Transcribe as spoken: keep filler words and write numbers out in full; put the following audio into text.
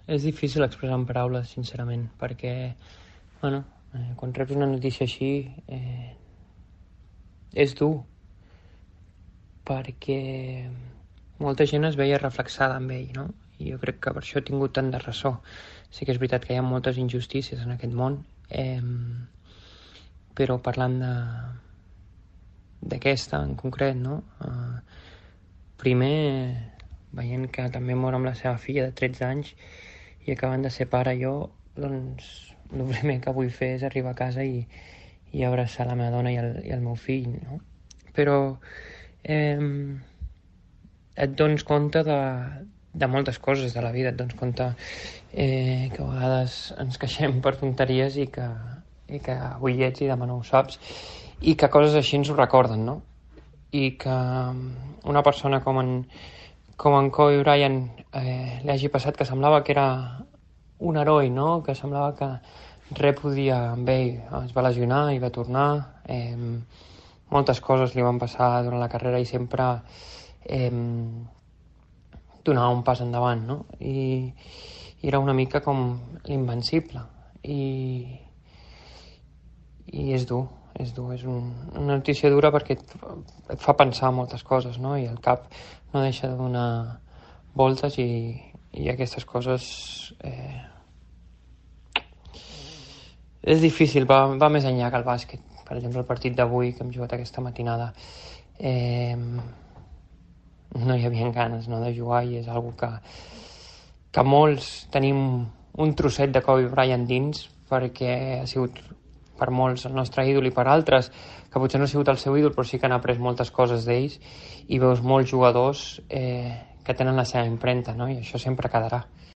és difícil expressar en paraules, sincerament, perquè, bueno, eh, quan reps una notícia així, eh, és dur, perquè molta gent es veia reflexada amb ell, no? I jo crec que per això ha tingut tant de ressò. Sí que és veritat que hi ha moltes injustícies en aquest món, eh, però parlant de d'aquesta en concret, no? Eh, primer, veient que també mor amb la seva filla de tretze anys i acabant de ser pare jo, doncs el primer que vull fer és arribar a casa i, i abraçar la meva dona i el, i el meu fill, no? Però eh, et dones compte de, de moltes coses de la vida, et dones compte eh, que a vegades ens queixem per tonteries i que, i que avui ets i demà no ho saps, i que coses així ens ho recorden, no? I que una persona com en, com en Kobe Bryant eh, li hagi passat que semblava que era un heroi, no? Que semblava que res podia amb ell. Es va lesionar i va tornar. Eh, moltes coses li van passar durant la carrera i sempre eh, donava un pas endavant, no? I, i era una mica com l'invencible. I, i és dur, és dur, és un, una notícia dura perquè et, et fa pensar moltes coses, no? I el cap no deixa de donar voltes i, i aquestes coses eh... és difícil, va, va més enllà que el bàsquet. Per exemple, el partit d'avui que hem jugat aquesta matinada, eh... no hi havia ganes, no, de jugar, i és algo que, que molts tenim un trosset de Kobe Bryant dins, perquè ha sigut per molts el nostre ídol, i per altres que potser no ha sigut el seu ídol però sí que han après moltes coses d'ells, i veus molts jugadors eh, que tenen la seva empremta, no? I això sempre quedarà.